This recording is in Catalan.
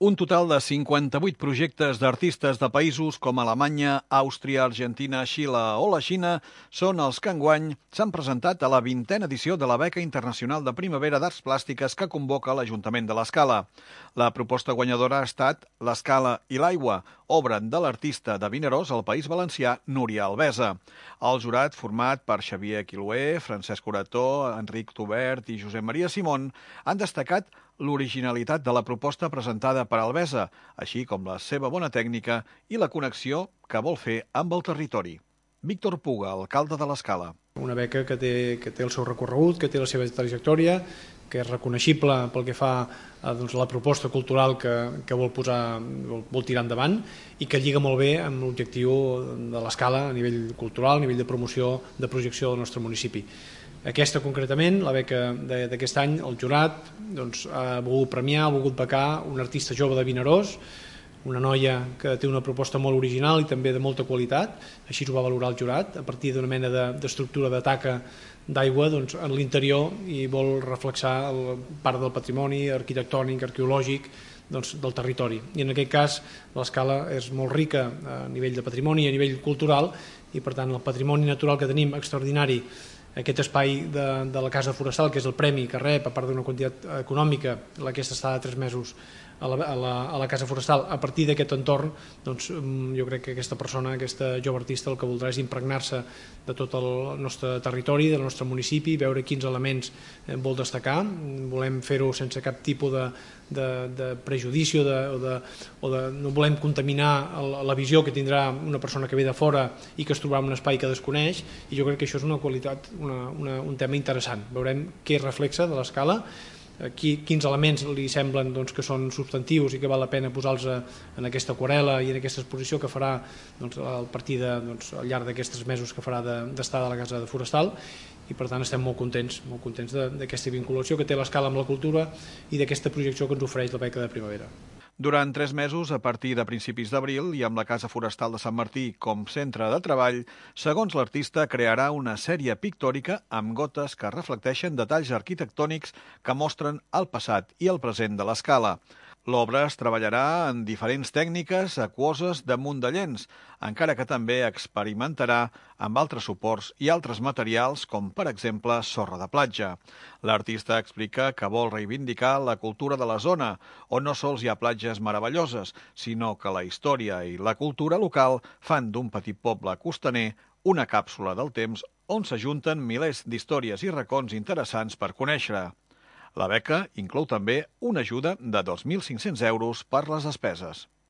Un total de 58 projectes d'artistes de països com Alemanya, Àustria, Argentina, Xile o la Xina són els que enguany s'han presentat a la 20a edició de la Beca Internacional de Primavera d'Arts Plàstiques que convoca l'Ajuntament de l'Escala. La proposta guanyadora ha estat L'Escala i l'aigua, obra de l'artista de Vinaròs al País Valencià, Núria Albesa. El jurat, format per Xavier Quilué, Francesc Orató, Enric Tobert i Josep Maria Simón, han destacat l'originalitat de la proposta presentada per Albesa, així com la seva bona tècnica i la connexió que vol fer amb el territori. Víctor Puga, alcalde de l'Escala. Una beca que té el seu recorregut, que té la seva trajectòria, que és reconeixible pel que fa a la proposta cultural que vol tirar endavant i que lliga molt bé amb l'objectiu de l'Escala a nivell cultural, a nivell de promoció, de projecció del nostre municipi. Aquesta concretament, la beca d'aquest any, el jurat ha volgut premiar, ha volgut becar un artista jove de Vinaròs, una noia que té una proposta molt original i també de molta qualitat, així ho va valorar el jurat, a partir d'una mena d'estructura de taca d'aigua en l'interior i vol reflexar part del patrimoni arquitectònic, arqueològic del territori. I en aquest cas l'Escala és molt rica a nivell de patrimoni i a nivell cultural i per tant el patrimoni natural que tenim extraordinari, aquest espai de la Casa Forestal, que és el premi que rep, a part d'una quantitat econòmica, aquesta estada de 3 mesos a la Casa Forestal, a partir d'aquest entorn, jo crec que aquesta persona, aquesta jove artista, el que voldrà és impregnar-se de tot el nostre territori, del nostre municipi, veure quins elements vol destacar. Volem fer-ho sense cap tipus de prejudici o no volem contaminar la visió que tindrà una persona que ve de fora i que es trobarà en un espai que desconeix, i jo crec que això és una qualitat, un tema interessant. Veurem què reflexa de l'Escala, quins elements li semblen que són substantius i que val la pena posar-los en aquesta aquarel·la i en aquesta exposició que farà a partir al llarg d'aquests mesos que farà d'estada a la Casa Forestal, i per tant estem molt contents d'aquesta vinculació que té l'Escala amb la cultura i d'aquesta projecció que ens ofereix la beca de primavera. Durant 3 mesos, a partir de principis d'abril, i amb la Casa Forestal de Sant Martí com centre de treball, segons l'artista, crearà una sèrie pictòrica amb gotes que reflecteixen detalls arquitectònics que mostren el passat i el present de l'Escala. L'obra es treballarà en diferents tècniques aquoses damunt de llenç, encara que també experimentarà amb altres suports i altres materials, com per exemple sorra de platja. L'artista explica que vol reivindicar la cultura de la zona, on no sols hi ha platges meravelloses, sinó que la història i la cultura local fan d'un petit poble costaner una càpsula del temps on s'ajunten milers d'històries i racons interessants per conèixer. La beca inclou també una ajuda de 2.500 euros per les despeses.